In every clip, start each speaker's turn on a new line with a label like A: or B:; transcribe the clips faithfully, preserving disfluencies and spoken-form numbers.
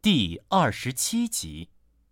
A: 第二十七集。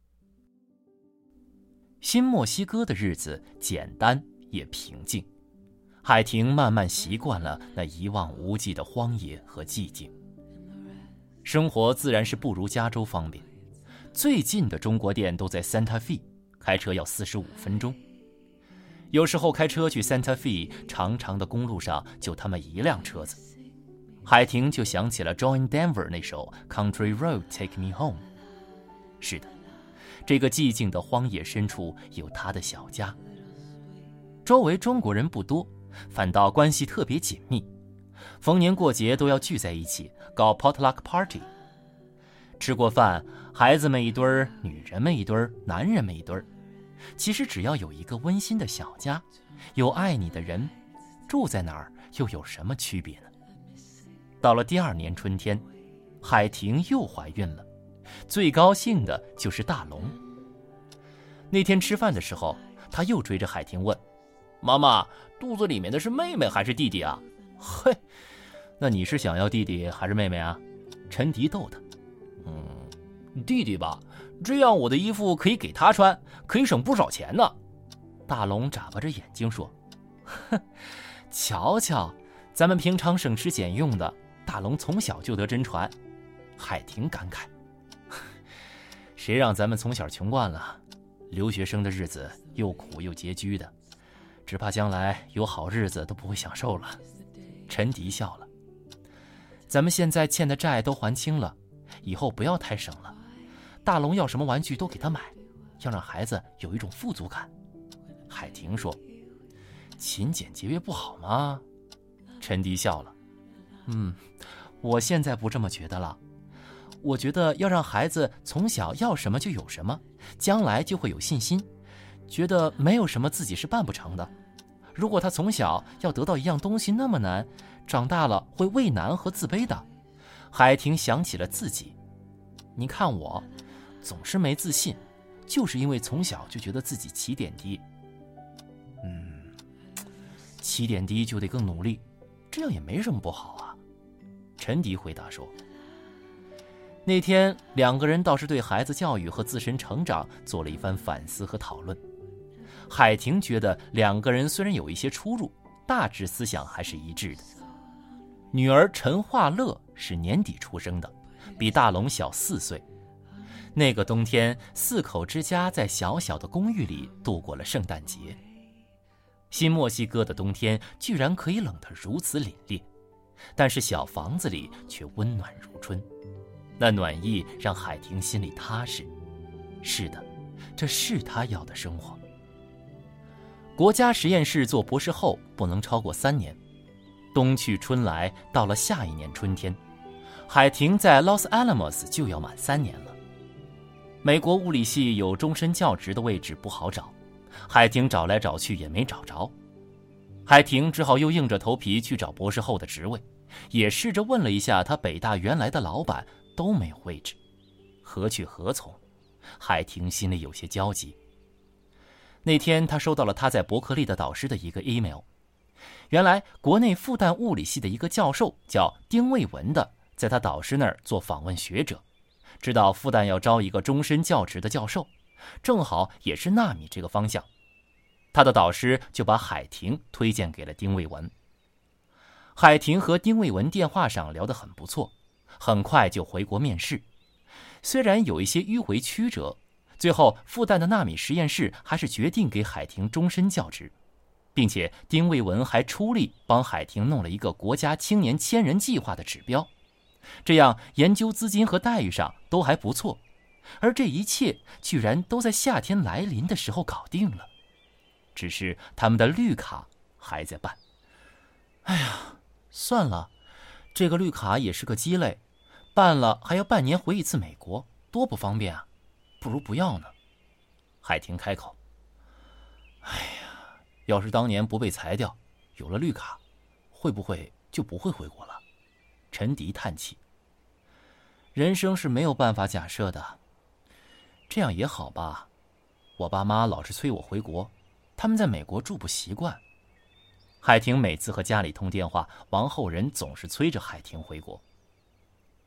A: 新墨西哥的日子简单也平静，海婷慢慢习惯了那一望无际的荒野和寂静。生活自然是不如加州方便，最近的中国店都在 Santa Fe， 开车要四十五分钟。有时候开车去 Santa Fe， 长长的公路上就他妈一辆车子。海婷就想起了 John Denver 那首 Country Road Take Me Home。 是的，这个寂静的荒野深处有他的小家，周围中国人不多，反倒关系特别紧密，逢年过节都要聚在一起搞 potluck party。 吃过饭，孩子们一堆儿，女人们一堆儿，男人们一堆儿。其实只要有一个温馨的小家，有爱你的人，住在哪儿又有什么区别呢？到了第二年春天，海婷又怀孕了，最高兴的就是大龙。那天吃饭的时候，他又追着海婷问：妈妈，肚子里面的是妹妹还是弟弟啊？嘿，那你是想要弟弟还是妹妹啊？陈迪逗他。嗯，弟弟吧，这样我的衣服可以给他穿，可以省不少钱呢。大龙眨巴着眼睛说：哼，瞧瞧，咱们平常省吃俭用的，大龙从小就得真传。海婷感慨：谁让咱们从小穷惯了，留学生的日子又苦又拮据的，只怕将来有好日子都不会享受了。陈迪笑了：咱们现在欠的债都还清了，以后不要太省了，大龙要什么玩具都给他买，要让孩子有一种富足感。海婷说：勤俭节约不好吗？陈迪笑了：嗯，我现在不这么觉得了，我觉得要让孩子从小要什么就有什么，将来就会有信心，觉得没有什么自己是办不成的。如果他从小要得到一样东西那么难，长大了会畏难和自卑的。海婷想起了自己，你看我总是没自信，就是因为从小就觉得自己起点低。嗯，起点低就得更努力，这样也没什么不好啊。陈迪回答说。那天两个人倒是对孩子教育和自身成长做了一番反思和讨论。海婷觉得两个人虽然有一些出入，大致思想还是一致的。女儿陈化乐是年底出生的，比大龙小四岁。那个冬天，四口之家在小小的公寓里度过了圣诞节。新墨西哥的冬天居然可以冷得如此凛冽，但是小房子里却温暖如春。那暖意让海婷心里踏实。是的，这是她要的生活。国家实验室做博士后不能超过三年，冬去春来，到了下一年春天，海婷在 Los Alamos 就要满三年了。美国物理系有终身教职的位置不好找，海婷找来找去也没找着。海婷只好又硬着头皮去找博士后的职位，也试着问了一下他北大原来的老板，都没有位置。何去何从？海婷心里有些焦急。那天他收到了他在伯克利的导师的一个 email， 原来国内复旦物理系的一个教授叫丁卫文的，在他导师那儿做访问学者，知道复旦要招一个终身教职的教授，正好也是纳米这个方向。他的导师就把海婷推荐给了丁卫文。海婷和丁卫文电话上聊得很不错，很快就回国面试。虽然有一些迂回曲折，最后复旦的纳米实验室还是决定给海婷终身教职，并且丁卫文还出力帮海婷弄了一个国家青年千人计划的指标，这样研究资金和待遇上都还不错。而这一切居然都在夏天来临的时候搞定了，只是他们的绿卡还在办。哎呀，算了，这个绿卡也是个鸡肋，办了还要半年回一次美国，多不方便啊，不如不要呢。海婷开口。哎呀，要是当年不被裁掉，有了绿卡，会不会就不会回国了？陈迪叹气。人生是没有办法假设的，这样也好吧，我爸妈老是催我回国，他们在美国住不习惯。海婷每次和家里通电话，王后人总是催着海婷回国。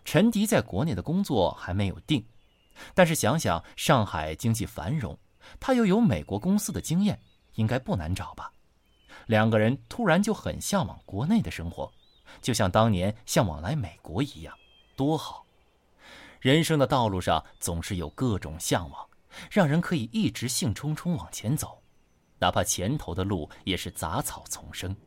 A: 陈迪在国内的工作还没有定，但是想想上海经济繁荣，他又有美国公司的经验，应该不难找吧。两个人突然就很向往国内的生活，就像当年向往来美国一样，多好。人生的道路上总是有各种向往，让人可以一直兴冲冲往前走，哪怕前头的路也是杂草丛生。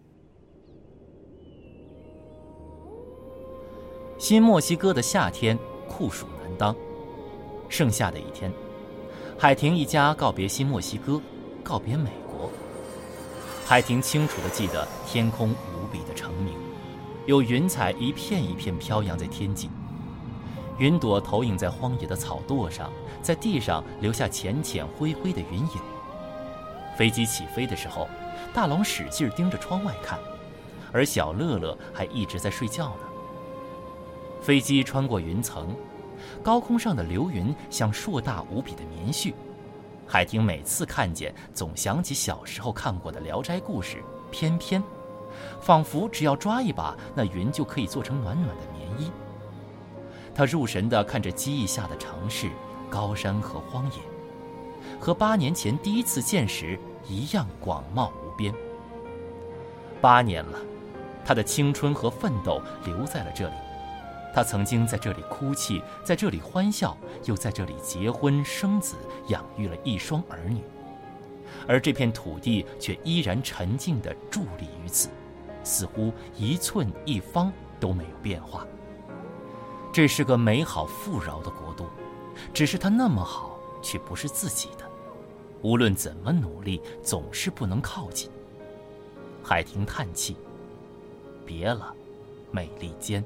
A: 新墨西哥的夏天酷暑难当，盛夏的一天，海婷一家告别新墨西哥，告别美国。海婷清楚地记得天空无比的澄明，有云彩一片一片飘扬在天际，云朵投影在荒野的草垛上，在地上留下浅浅灰灰的云影。飞机起飞的时候，大龙使劲盯着窗外看，而小乐乐还一直在睡觉呢。飞机穿过云层，高空上的流云像硕大无比的棉絮。海婷每次看见，总想起小时候看过的《聊斋故事》翩翩，仿佛只要抓一把，那云就可以做成暖暖的棉衣。他入神地看着机翼下的城市、高山和荒野，和八年前第一次见时一样广袤无边。八年了，他的青春和奋斗留在了这里。他曾经在这里哭泣，在这里欢笑，又在这里结婚生子，养育了一双儿女。而这片土地却依然沉静地伫立于此，似乎一寸一方都没有变化。这是个美好富饶的国度，只是它那么好，却不是自己的。无论怎么努力，总是不能靠近。海婷叹气，别了，美利坚。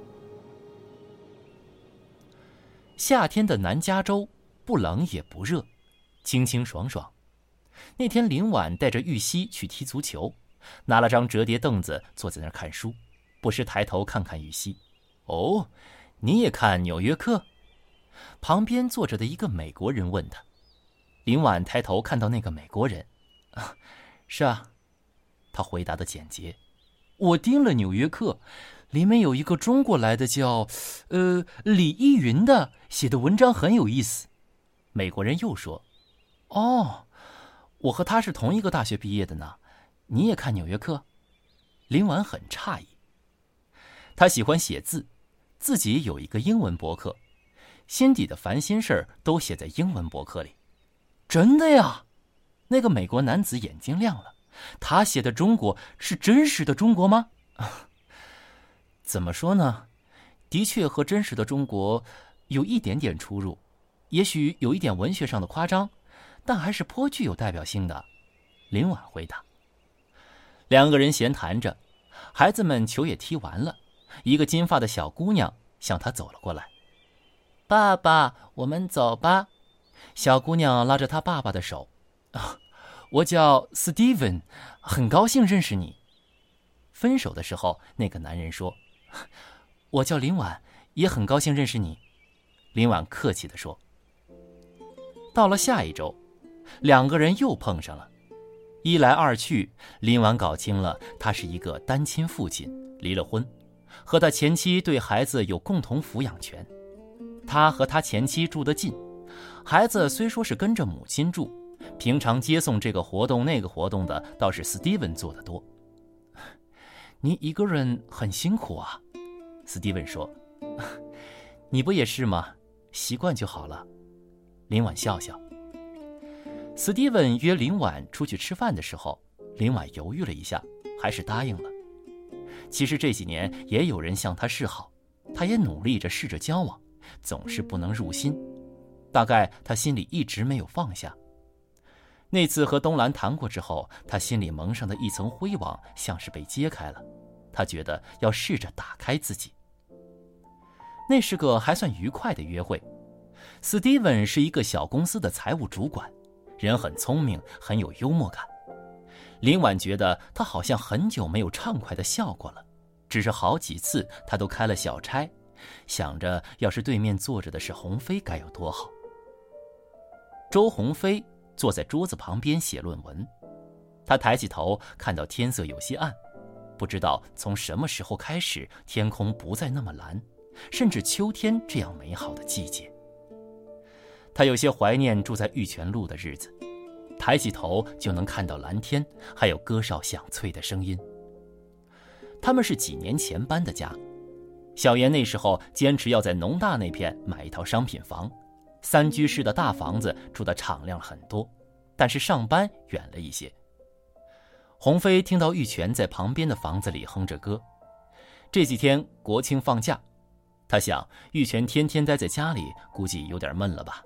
A: 夏天的南加州不冷也不热，清清爽爽。那天林婉带着玉溪去踢足球，拿了张折叠凳子坐在那儿看书，不时抬头看看玉溪。哦，你也看《纽约客》？旁边坐着的一个美国人问他。林婉抬头看到那个美国人，啊，是啊，他回答的简洁。我订了《纽约客》，里面有一个中国来的叫，呃，李依云的，写的文章很有意思。美国人又说，哦，我和他是同一个大学毕业的呢，你也看《纽约客》？林婉很诧异。他喜欢写字，自己有一个英文博客，心底的烦心事儿都写在英文博客里。真的呀？那个美国男子眼睛亮了，他写的中国是真实的中国吗？怎么说呢？的确和真实的中国有一点点出入，也许有一点文学上的夸张，但还是颇具有代表性的。林婉回答。两个人闲谈着，孩子们球也踢完了，一个金发的小姑娘向他走了过来。爸爸，我们走吧。小姑娘拉着她爸爸的手。啊，我叫 Steven， 很高兴认识你。分手的时候，那个男人说，我叫林婉，也很高兴认识你。林婉客气地说。到了下一周，两个人又碰上了。一来二去，林婉搞清了他是一个单亲父亲，离了婚，和他前妻对孩子有共同抚养权。他和他前妻住得近，孩子虽说是跟着母亲住，平常接送这个活动那个活动的倒是 Steven 做得多。你一个人很辛苦啊， Steven 说。你不也是吗？习惯就好了。林婉笑笑。Steven 约林婉出去吃饭的时候，林婉犹豫了一下，还是答应了。其实这几年也有人向他示好，他也努力着试着交往，总是不能入心，大概他心里一直没有放下。那次和东兰谈过之后，他心里蒙上的一层灰网像是被揭开了，他觉得要试着打开自己。那是个还算愉快的约会。Steven 是一个小公司的财务主管，人很聪明，很有幽默感。林婉觉得他好像很久没有畅快地笑过了，只是好几次他都开了小差，想着要是对面坐着的是鸿飞该有多好。周鸿飞坐在桌子旁边写论文，他抬起头看到天色有些暗，不知道从什么时候开始天空不再那么蓝， 甚至秋天这样美好的季节。他有些怀念住在玉泉路的日子，抬起头就能看到蓝天，还有歌哨响脆的声音。他们是几年前搬的家，小妍那时候坚持要在农大那片买一套商品房，三居室的大房子住的敞亮很多，但是上班远了一些。鸿飞听到玉泉在旁边的房子里哼着歌，这几天国庆放假，他想玉泉天天待在家里，估计有点闷了吧。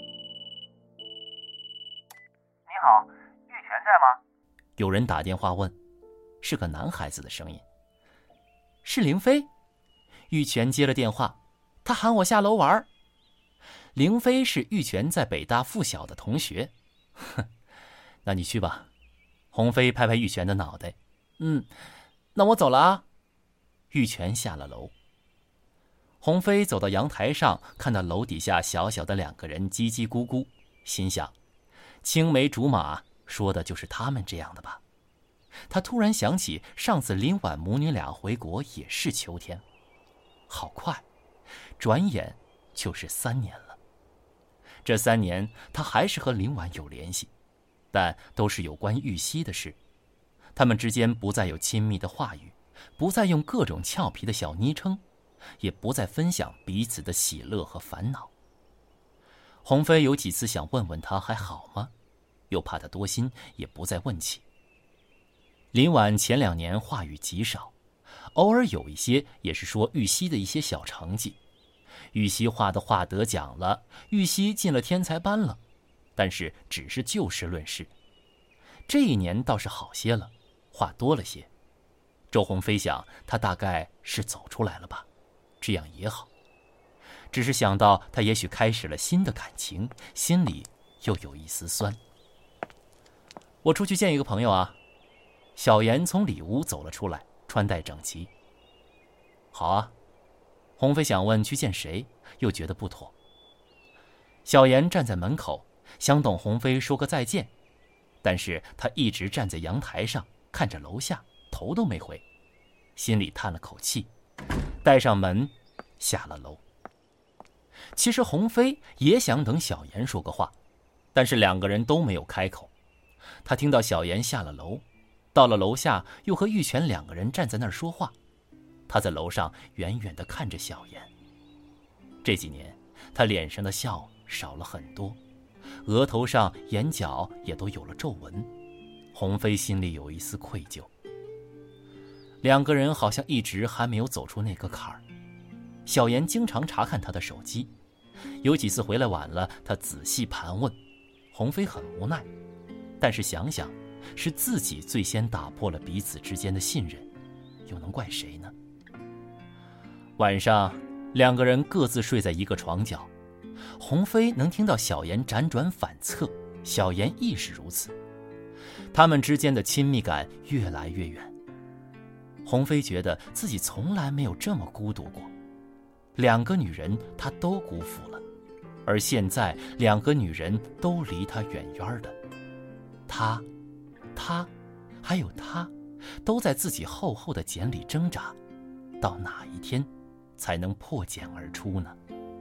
B: 你好，玉泉在吗？
A: 有人打电话问，是个男孩子的声音。是凌飞。玉泉接了电话，他喊我下楼玩。凌飞是玉泉在北大附小的同学。哼，那你去吧。鸿飞拍拍玉泉的脑袋，嗯，那我走了啊。玉泉下了楼。鸿飞走到阳台上，看到楼底下小小的两个人叽叽咕咕，心想，青梅竹马说的就是他们这样的吧。他突然想起上次林婉母女俩回国也是秋天，好快，转眼就是三年了。这三年他还是和林婉有联系，但都是有关玉溪的事。他们之间不再有亲密的话语，不再用各种俏皮的小昵称，也不再分享彼此的喜乐和烦恼。鸿飞有几次想问问他还好吗，又怕他多心，也不再问起。林婉前两年话语极少，偶尔有一些也是说玉溪的一些小成绩，玉溪画的画得奖了，玉溪进了天才班了，但是只是就事论事。这一年倒是好些了，话多了些。周鸿飞想，他大概是走出来了吧，这样也好。只是想到他也许开始了新的感情，心里又有一丝酸。我出去见一个朋友啊。小妍从里屋走了出来，穿戴整齐。好啊。鸿飞想问去见谁，又觉得不妥。小妍站在门口，想等鸿飞说个再见，但是他一直站在阳台上看着楼下，头都没回，心里叹了口气，带上门下了楼。其实鸿飞也想等小妍说个话，但是两个人都没有开口。他听到小妍下了楼，到了楼下又和玉泉两个人站在那儿说话。他在楼上远远地看着小妍。这几年他脸上的笑少了很多，额头上眼角也都有了皱纹。鸿飞心里有一丝愧疚。两个人好像一直还没有走出那个坎儿。小妍经常查看他的手机，有几次回来晚了，他仔细盘问。鸿飞很无奈，但是想想是自己最先打破了彼此之间的信任，又能怪谁呢？晚上两个人各自睡在一个床角，鸿飞能听到小妍辗转反侧，小妍亦是如此。他们之间的亲密感越来越远。鸿飞觉得自己从来没有这么孤独过，两个女人他都辜负了，而现在两个女人都离他远远的。他他还有他都在自己厚厚的茧里挣扎，到哪一天才能破茧而出呢？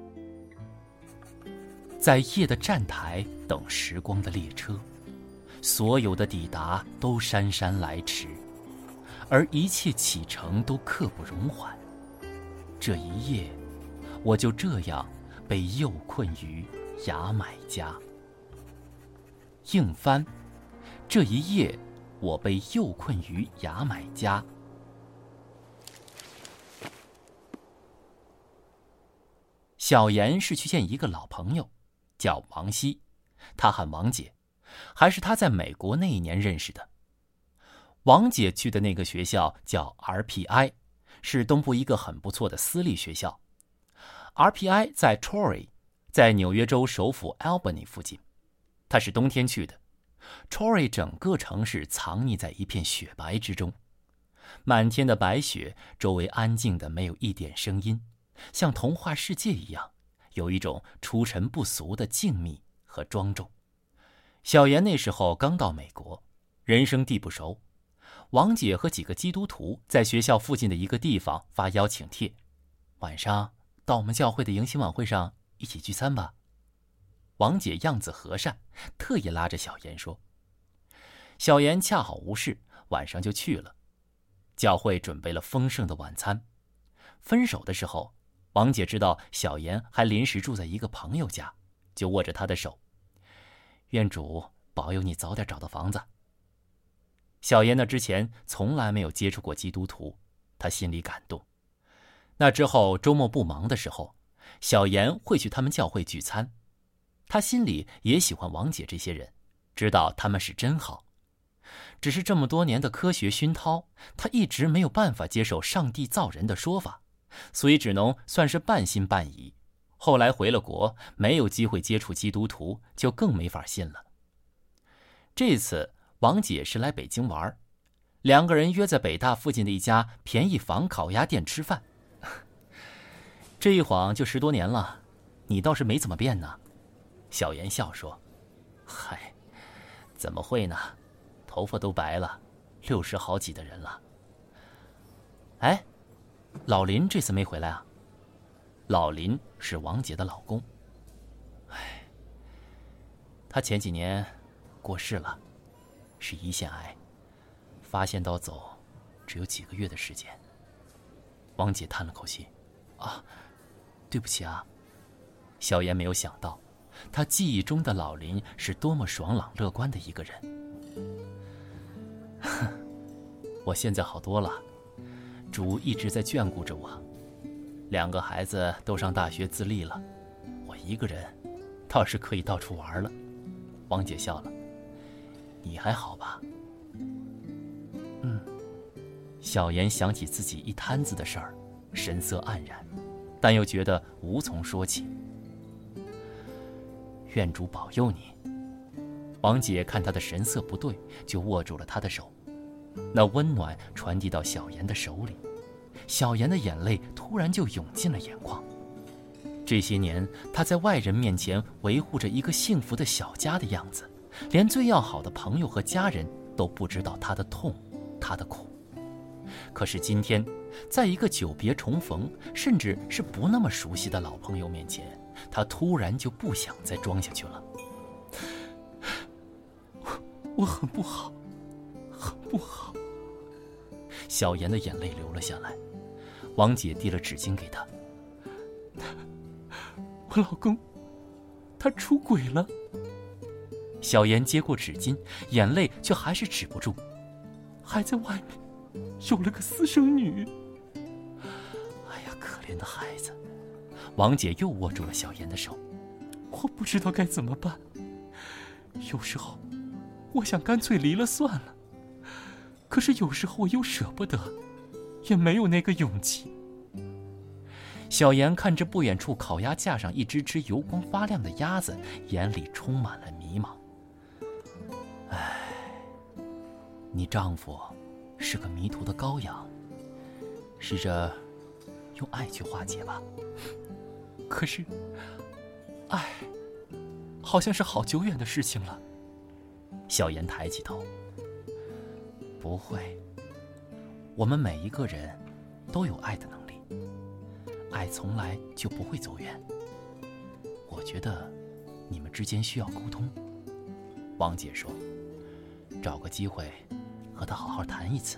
A: 在夜的站台等时光的列车，所有的抵达都姗姗来迟，而一切启程都刻不容缓。这一夜，我就这样被诱困于牙买加。硬翻，这一夜我被诱困于牙买加。小妍是去见一个老朋友，叫王希，她喊王姐，还是她在美国那一年认识的。王姐去的那个学校叫 R P I， 是东部一个很不错的私立学校。R P I 在 Troy， 在纽约州首府 Albany 附近。她是冬天去的。Troy 整个城市藏匿在一片雪白之中，满天的白雪，周围安静的没有一点声音，像童话世界一样，有一种出尘不俗的静谧和庄重。小妍那时候刚到美国，人生地不熟。王姐和几个基督徒在学校附近的一个地方发邀请帖， 晚上到我们教会的迎新晚会上一起聚餐吧。王姐样子和善，特意拉着小妍说。小妍恰好无事，晚上就去了。教会准备了丰盛的晚餐。分手的时候，王姐知道小妍还临时住在一个朋友家，就握着她的手，愿主保佑你早点找到房子。小妍那之前从来没有接触过基督徒，她心里感动。那之后周末不忙的时候，小妍会去他们教会聚餐。她心里也喜欢王姐这些人，知道他们是真好。只是这么多年的科学熏陶，她一直没有办法接受上帝造人的说法，所以只能算是半信半疑。后来回了国，没有机会接触基督徒，就更没法信了。这次王姐是来北京玩，两个人约在北大附近的一家便宜坊烤鸭店吃饭。这一晃就十多年了，你倒是没怎么变呢。小妍笑说：嗨，怎么会呢，头发都白了，六十好几的人了。哎，老林这次没回来啊？老林是王姐的老公。哎，他前几年过世了，是胰腺癌，发现到走只有几个月的时间。王姐叹了口气：啊，对不起啊。小妍没有想到，她记忆中的老林是多么爽朗乐观的一个人。我现在好多了，主一直在眷顾着我，两个孩子都上大学自立了，我一个人倒是可以到处玩了。王姐笑了：你还好吧？嗯。小妍想起自己一摊子的事儿，神色黯然，但又觉得无从说起。愿主保佑你。王姐看他的神色不对，就握住了他的手，那温暖传递到小妍的手里，小妍的眼泪突然就涌进了眼眶。这些年，她在外人面前维护着一个幸福的小家的样子，连最要好的朋友和家人都不知道她的痛，她的苦。可是今天，在一个久别重逢，甚至是不那么熟悉的老朋友面前，她突然就不想再装下去了。我我很不好，很不好。小妍的眼泪流了下来，王姐递了纸巾给她。我老公，他出轨了。小妍接过纸巾，眼泪却还是止不住，还在外面有了个私生女。哎呀，可怜的孩子。王姐又握住了小妍的手。我不知道该怎么办，有时候我想干脆离了算了，可是有时候我又舍不得，也没有那个勇气。小妍看着不远处烤鸭架上一只只油光发亮的鸭子，眼里充满了迷茫。唉，你丈夫是个迷途的羔羊，试着用爱去化解吧。可是爱好像是好久远的事情了。小妍抬起头。不会，我们每一个人都有爱的能力，爱从来就不会走远。我觉得你们之间需要沟通。王姐说，找个机会和他好好谈一次。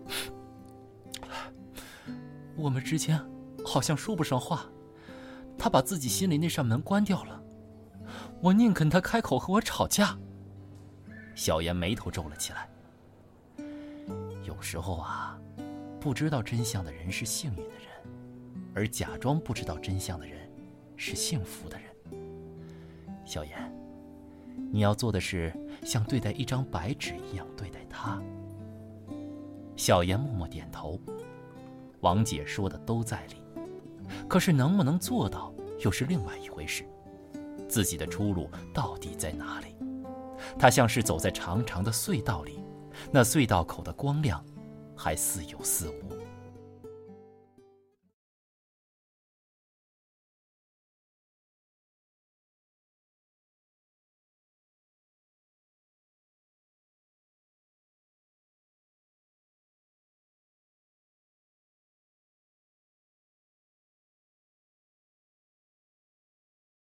A: 我们之间好像说不上话，他把自己心里那扇门关掉了，我宁肯他开口和我吵架。小妍眉头皱了起来。有时候啊，不知道真相的人是幸运的人，而假装不知道真相的人是幸福的人。小妍，你要做的是像对待一张白纸一样对待他。小妍默默点头。王姐说的都在理，可是能不能做到又是另外一回事。自己的出路到底在哪里？她像是走在长长的隧道里，那隧道口的光亮还似有似无。